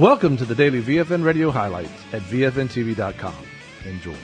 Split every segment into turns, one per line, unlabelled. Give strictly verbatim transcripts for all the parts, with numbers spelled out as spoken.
Welcome to the daily V F N Radio Highlights at V F N T V dot com. Enjoy.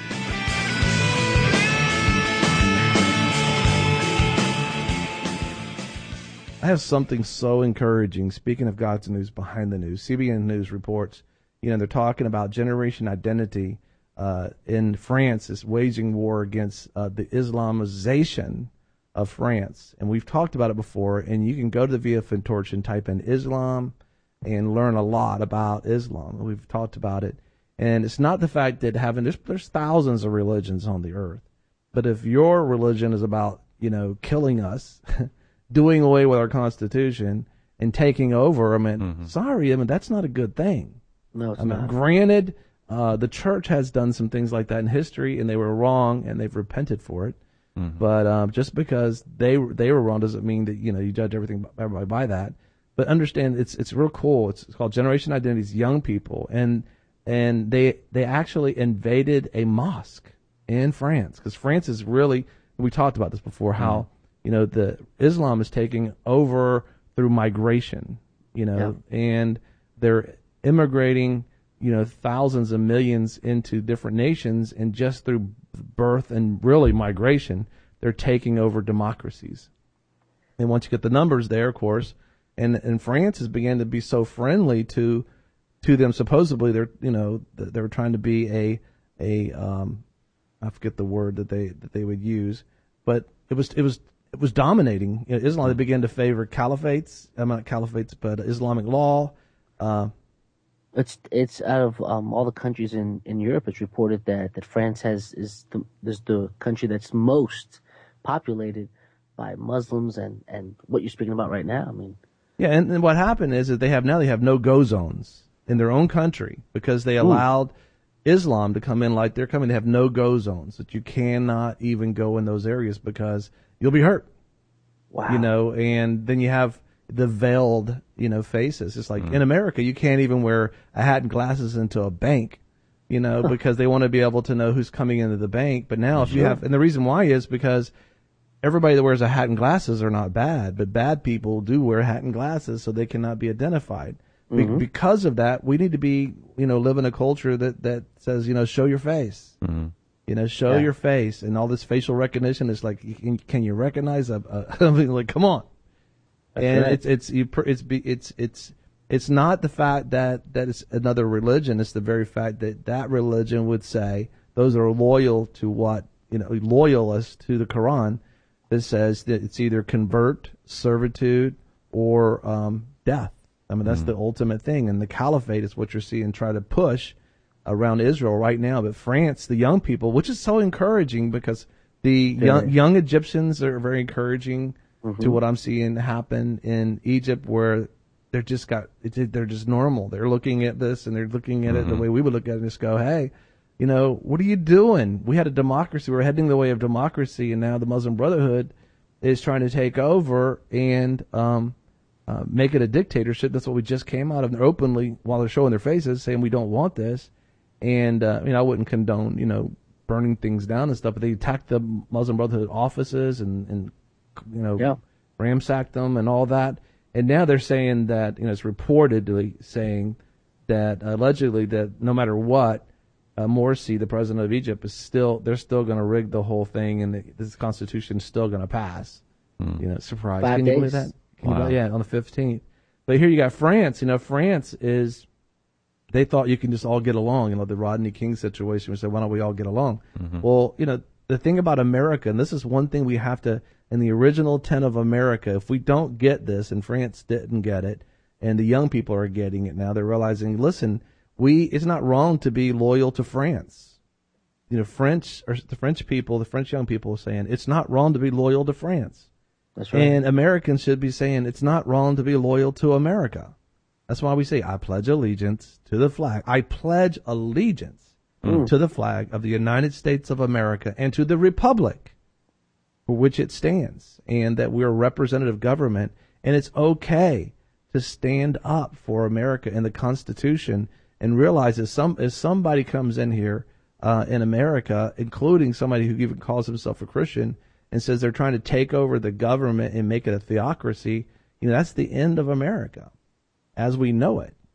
I have something so encouraging. Speaking of God's news behind the news, C B N News reports, you know, they're talking about generation identity uh, in France is waging war against uh, the Islamization of France. And we've talked about it before, and you can go to the V F N Torch and type in Islam and learn a lot about Islam. We've talked about it. And it's not the fact that having, there's, there's thousands of religions on the earth. But if your religion is about, you know, killing us, doing away with our Constitution, and taking over, I mean, mm-hmm. sorry, I mean, that's not a good thing.
No, it's
I mean,
not.
Granted, uh, the church has done some things like that in history, and they were wrong, and they've repented for it. Mm-hmm. But um, just because they they were wrong doesn't mean that, you know, you judge everything everybody by that. But understand, it's it's real cool. It's, it's called Generation Identities, young people, and and they they actually invaded a mosque in France, because France is really, we talked about this before, how mm-hmm. you know, the Islam is taking over through migration, you know, yeah. and they're immigrating, you know, thousands of millions into different nations, and just through birth and really migration, they're taking over democracies. And once you get the numbers there, of course, and and France has began to be so friendly to to them. Supposedly, they're you know they were trying to be a a um, I forget the word that they that they would use, but it was it was it was dominating you know, Islam. They began to favor caliphates, I mean, not caliphates, but Islamic law. Uh,
It's it's out of um, all the countries in, in Europe. It's reported that, that France has is the is the country that's most populated by Muslims, and, and what you're speaking about right now. I mean,
yeah, and, and what happened is that they have now they have no go zones in their own country, because they allowed Ooh. Islam to come in like they're coming. They have no go zones, that you cannot even go in those areas because you'll be hurt.
Wow.
You know, and then you have the veiled, you know, faces. It's like mm. in America, you can't even wear a hat and glasses into a bank, you know, huh. because they want to be able to know who's coming into the bank. But now, if sure. you have, and the reason why is because everybody that wears a hat and glasses are not bad, but bad people do wear a hat and glasses, so they cannot be identified. Be- mm-hmm. Because of that, we need to be, you know, live in a culture that, that says, you know, show your face. Mm-hmm. You know, show yeah. your face, and all this facial recognition is like, can, can you recognize a, a I mean, like, come on. That's and right. it's it's you, it's it's it's it's not the fact that, that it's another religion. It's the very fact that that religion would say those are loyal to what, you know, loyalists to the Quran, that says that it's either convert, servitude, or um, death. I mean, that's mm. the ultimate thing. And the caliphate is what you're seeing try to push around Israel right now. But France, the young people, which is so encouraging, because the yeah. young, young Egyptians are very encouraging mm-hmm. to what I'm seeing happen in Egypt, where they're just got, they're just normal. They're looking at this, and they're looking at mm-hmm. it the way we would look at it and just go, hey, you know, what are you doing? We had a democracy. We're heading the way of democracy, and now the Muslim Brotherhood is trying to take over and um, uh, make it a dictatorship. That's what we just came out of. And they're openly, while they're showing their faces, saying we don't want this. And, uh, you know, I wouldn't condone, you know, burning things down and stuff, but they attacked the Muslim Brotherhood offices and, and you know, yeah. ransacked them and all that. And now they're saying that, you know, it's reportedly saying that allegedly that no matter what, uh, Morsi, the president of Egypt, is still, they're still going to rig the whole thing, and the, this constitution is still going to pass. Hmm. You know, surprise.
Five
Can
days.
you believe that? Can
Wow.
you believe, yeah, on the fifteenth. But here you got France. You know, France is, they thought you can just all get along, you know, the Rodney King situation. We said, why don't we all get along? Mm-hmm. Well, you know, the thing about America, and this is one thing we have to, in the original ten of America, if we don't get this, and France didn't get it, and the young people are getting it now, they're realizing, listen, we, it's not wrong to be loyal to France. You know, French, or the French people, the French young people are saying, it's not wrong to be loyal to France.
That's right.
And Americans should be saying, it's not wrong to be loyal to America. That's why we say, I pledge allegiance to the flag. I pledge allegiance mm. to the flag of the United States of America and to the republic for which it stands, and that we're a representative government, and it's okay to stand up for America and the Constitution, and realize that some, if somebody comes in here uh, in America, including somebody who even calls himself a Christian, and says they're trying to take over the government and make it a theocracy, you know, that's the end of America as we know it.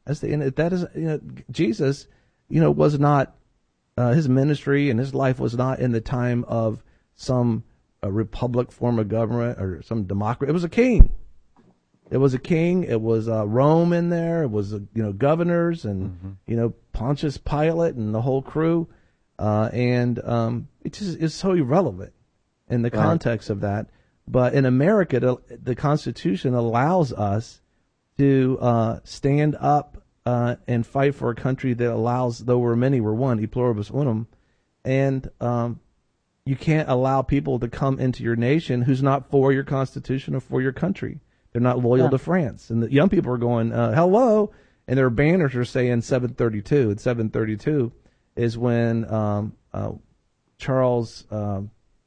That's the end. That is, you know, Jesus, you know, was not, uh, his ministry and his life was not in the time of some a republic form of government or some democracy. It was a king. It was a king. It was uh, Rome in there. It was, uh, you know, governors and, mm-hmm. you know, Pontius Pilate and the whole crew. Uh, and um, it just is so irrelevant in the right. context of that. But in America, the, the Constitution allows us to uh, stand up uh, and fight for a country that allows, though we're many, we're one, e pluribus unum. And um, you can't allow people to come into your nation who's not for your Constitution or for your country. They're not loyal yeah. to France. And the young people are going, uh, hello, and their banners are saying seven thirty-two. And seven thirty-two is when um, uh, Charles uh,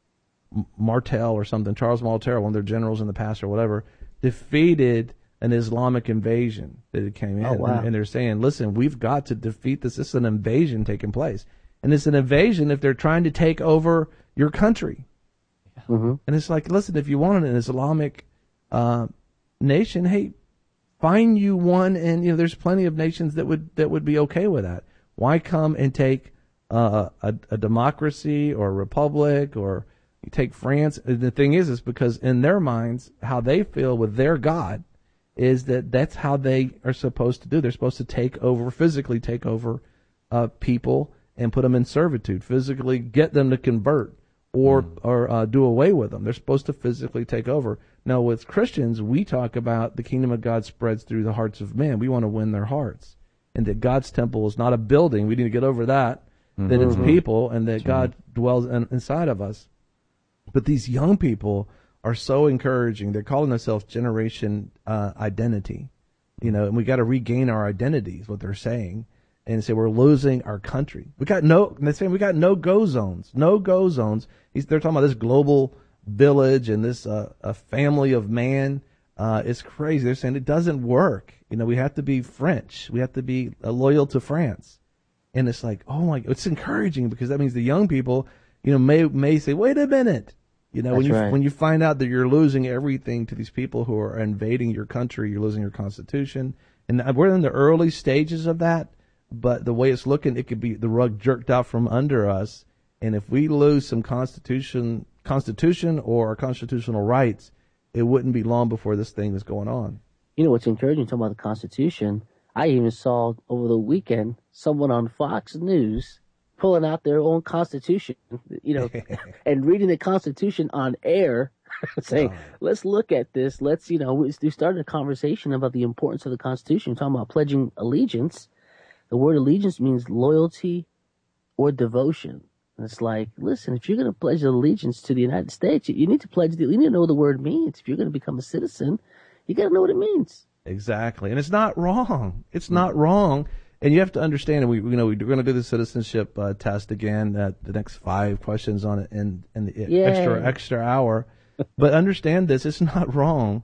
Martel or something, Charles Martel, one of their generals in the past or whatever, defeated an Islamic invasion that it came in.
Oh, wow.
and, and they're saying, listen, we've got to defeat this. This is an invasion taking place. And it's an invasion if they're trying to take over your country.
Mm-hmm.
And it's like, listen, if you want an Islamic uh, nation, hey, find you one, and you know there's plenty of nations that would that would be okay with that. Why come and take uh, a, a democracy or a republic, or you take France? The thing is, is because in their minds, how they feel with their God is that that's how they are supposed to do. They're supposed to take over, physically take over uh, people and put them in servitude, physically get them to convert or mm. or uh, do away with them. They're supposed to physically take over. Now, with Christians, we talk about the kingdom of God spreads through the hearts of men. We want to win their hearts. And that God's temple is not a building. We need to get over that. Mm-hmm. That it's people and that God dwells in, inside of us. But these young people are so encouraging. They're calling themselves Generation uh, Identity. You know, and we got to regain our identity is what they're saying. And say we're losing our country. We got no, they're saying we got no go zones. No go zones. He's, they're talking about this global village and this uh, a family of man. Uh, it's crazy. They're saying it doesn't work. You know, we have to be French. We have to be uh, loyal to France. And it's like, oh my, it's encouraging because that means the young people, you know, may may say, wait a minute. You know,
That's
when you
right.
when you find out that you're losing everything to these people who are invading your country, you're losing your Constitution, and we're in the early stages of that. But the way it's looking, it could be the rug jerked out from under us. And if we lose some constitution, constitution or our constitutional rights, it wouldn't be long before this thing is going on.
You know what's encouraging, talking about the Constitution, I even saw over the weekend someone on Fox News pulling out their own Constitution, you know, and reading the Constitution on air, saying, oh. let's look at this. Let's, you know, we started a conversation about the importance of the Constitution, talking about pledging allegiance. The word allegiance means loyalty or devotion. And it's like, listen, if you're going to pledge allegiance to the United States, you need to pledge, the, you need to know what the word means. If you're going to become a citizen, you got to know what it means.
Exactly. And it's not wrong. It's mm-hmm. not wrong. And you have to understand, and we, you know, we're going to do the citizenship uh, test again, uh, the next five questions on it in, in the
Yay.
extra, extra hour. But understand this, it's not wrong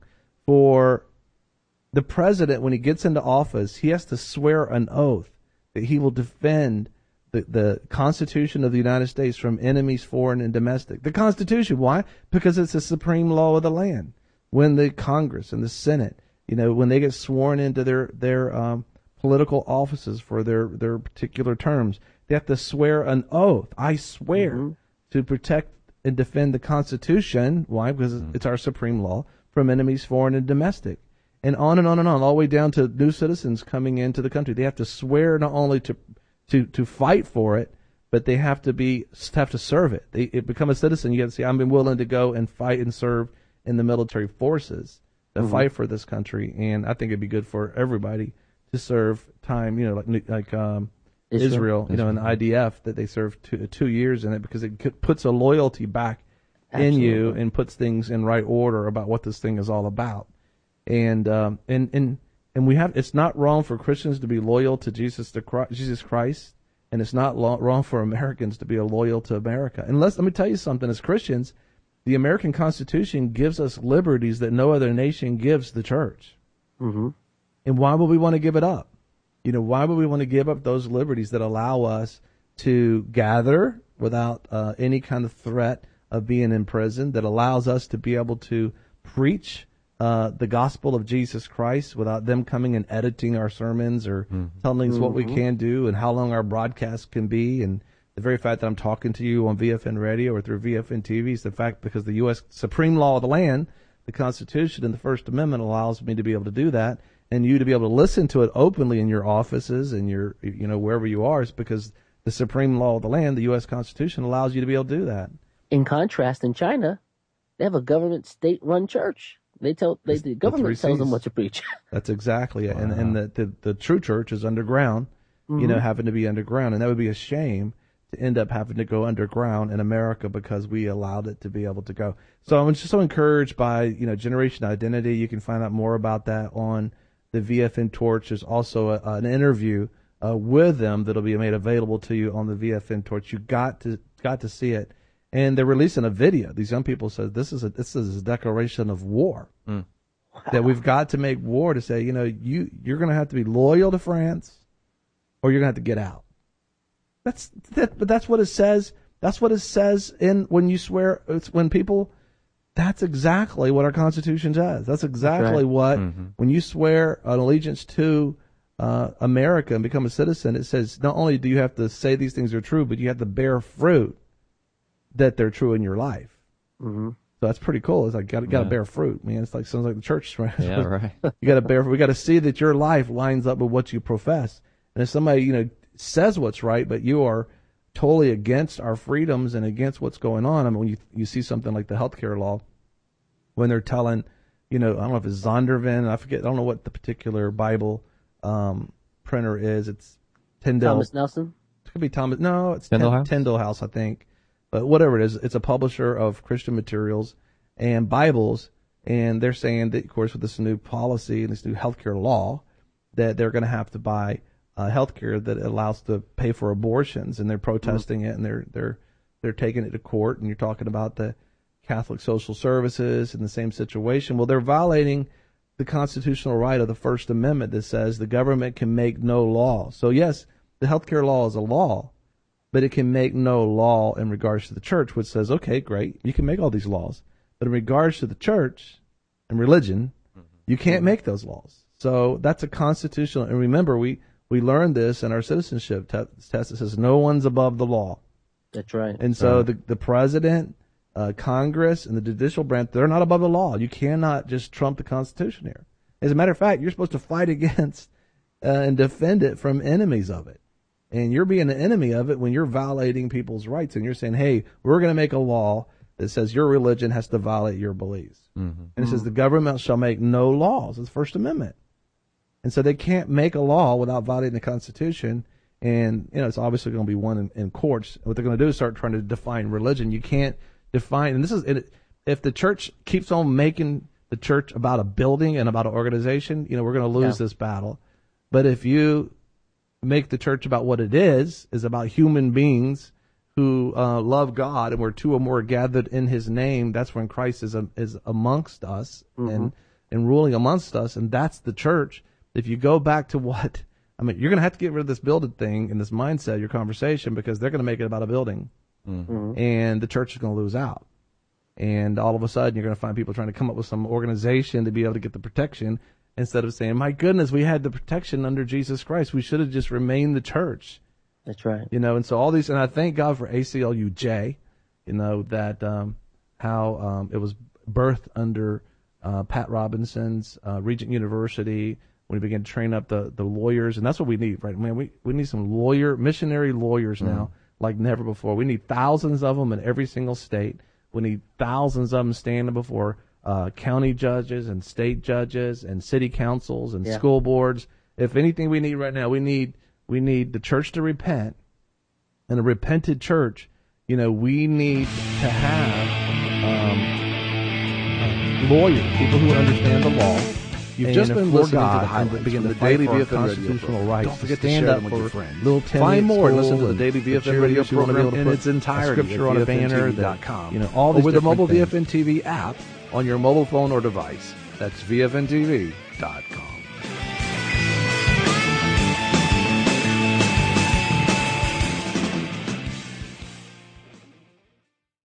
for the president, when he gets into office, he has to swear an oath that he will defend the, the Constitution of the United States from enemies, foreign and domestic. The Constitution, why? Because it's the supreme law of the land. When the Congress and the Senate, you know, when they get sworn into their, their um, political offices for their, their particular terms, they have to swear an oath. I swear mm-hmm. to protect and defend the Constitution. Why? Because mm-hmm. it's our supreme law from enemies, foreign and domestic. And on and on and on, all the way down to new citizens coming into the country. They have to swear not only to to, to fight for it, but they have to be have to serve it. They, they become a citizen. You have to say, I'm willing to go and fight and serve in the military forces to mm-hmm. fight for this country. And I think it'd be good for everybody to serve time. You know, like like um, Israel, Israel, you know, in the I D F, that they serve two, two years in it because it puts a loyalty back Absolutely. in you and puts things in right order about what this thing is all about. And um, and and and we have. It's not wrong for Christians to be loyal to Jesus, to Christ, Jesus Christ, and it's not lo- wrong for Americans to be loyal to America. Unless, let me tell you something. As Christians, the American Constitution gives us liberties that no other nation gives the church.
Mm-hmm.
And why would we want to give it up? You know, why would we want to give up those liberties that allow us to gather without uh, any kind of threat of being in prison? That allows us to be able to preach uh, the gospel of Jesus Christ without them coming and editing our sermons or mm-hmm. telling us what we can do and how long our broadcast can be. And the very fact that I'm talking to you on V F N radio or through V F N T V is the fact because the U S supreme law of the land, the Constitution and the First Amendment allows me to be able to do that, and you to be able to listen to it openly in your offices and your, you know, wherever you are, is because the supreme law of the land, the U S Constitution, allows you to be able to do that.
In contrast, in China, they have a government state-run church. They tell they, the government tells them what to preach.
That's exactly it. Wow. And and the, the the true church is underground, mm-hmm. you know, having to be underground, and that would be a shame to end up having to go underground in America because we allowed it to be able to go. So I'm just so encouraged by, you know, Generation Identity. You can find out more about that on the V F N Torch. There's also a, an interview uh, with them that'll be made available to you on the V F N Torch. You got to got to see it. And they're releasing a video. These young people said this is a this is a declaration of war. Mm. Wow. That we've got to make war to say, you know, you you're going to have to be loyal to France, or you're going to have to get out. That's that, but that's what it says. That's what it says in when you swear. It's when people. That's exactly what our Constitution says. That's exactly that's right. what mm-hmm. when you swear an allegiance to uh, America and become a citizen. It says not only do you have to say these things are true, but you have to bear fruit that they're true in your life. Mm-hmm. So that's pretty cool. It's like got got to yeah. bear fruit, man. It's like sounds like the church, right?
Yeah, right.
You got to bear. We got to see that your life lines up with what you profess. And if somebody, you know, says what's right, but you are totally against our freedoms and against what's going on. I mean, when you you see something like the healthcare law, when they're telling, you know, I don't know if it's Zondervan, I forget, I don't know what the particular Bible um, printer is. It's Tyndale.
Thomas Nelson.
It could be Thomas. No, it's
Tyndale
Ten,
House?
Tyndale House, I think. But whatever it is, it's a publisher of Christian materials and Bibles, and they're saying that, of course, with this new policy and this new healthcare law, that they're going to have to buy uh, healthcare that allows to pay for abortions, and they're protesting mm-hmm. it, and they're they're they're taking it to court. And you're talking about the Catholic Social Services in the same situation. Well, they're violating the constitutional right of the First Amendment that says the government can make no law. So yes, the healthcare law is a law, but it can make no law in regards to the church, which says, okay, great, you can make all these laws. But in regards to the church and religion, mm-hmm. you can't make those laws. So that's a constitutional, and remember, we, we learned this in our citizenship test. It says no one's above the law.
That's right.
And so
right.
the, the president, uh, Congress, and the judicial branch, they're not above the law. You cannot just trump the Constitution here. As a matter of fact, you're supposed to fight against uh, and defend it from enemies of it. And you're being an enemy of it when you're violating people's rights, and you're saying, hey, we're going to make a law that says your religion has to violate your beliefs. Mm-hmm. And it mm-hmm. says the government shall make no laws. It's the First Amendment. And so they can't make a law without violating the Constitution. And, you know, it's obviously going to be one in, in courts. What they're going to do is start trying to define religion. You can't define, and this is, it, if the church keeps on making the church about a building and about an organization, you know, we're going to lose yeah. this battle. But if you make the church about what it is, is about human beings who uh, love God, and where two or more are gathered in His name, that's when Christ is um, is amongst us mm-hmm. and and ruling amongst us, and that's the church. If you go back to what, I mean, you're going to have to get rid of this building thing and this mindset, your conversation, because they're going to make it about a building, mm-hmm. and the church is going to lose out. And all of a sudden, you're going to find people trying to come up with some organization to be able to get the protection, instead of saying, my goodness, we had the protection under Jesus Christ. We should have just remained the church.
That's right.
You know, and so all these, and I thank God for A C L U J, you know, that um, how um, it was birthed under uh, Pat Robinson's uh, Regent University when he began to train up the, the lawyers. And that's what we need, right? Man, we, we need some lawyer, missionary lawyers now mm. like never before. We need thousands of them in every single state. We need thousands of them standing before uh, county judges and state judges and city councils and yeah. school boards. If anything we need right now, we need we need the church to repent, and a repented church. You know, we need to have um, uh, lawyers, people who understand the law.
You've just been listening
God
to the highlights
begin
from
to
the Daily
fight
V
for
F N
our
radio
constitutional
program.
rights.
Don't forget to
stand
share
up
them with
for
your friends.
little Timmy
Find more and listen to the
and
Daily V F N
the
radio
cheerleaders who wanna be able
program
to
in
put
its entirety
a scripture on a
at V F N T V
banner.
dot
That,
com.
you know, all these
or with the mobile
different
V F N T V app on your mobile phone or device. That's V F N T V dot com.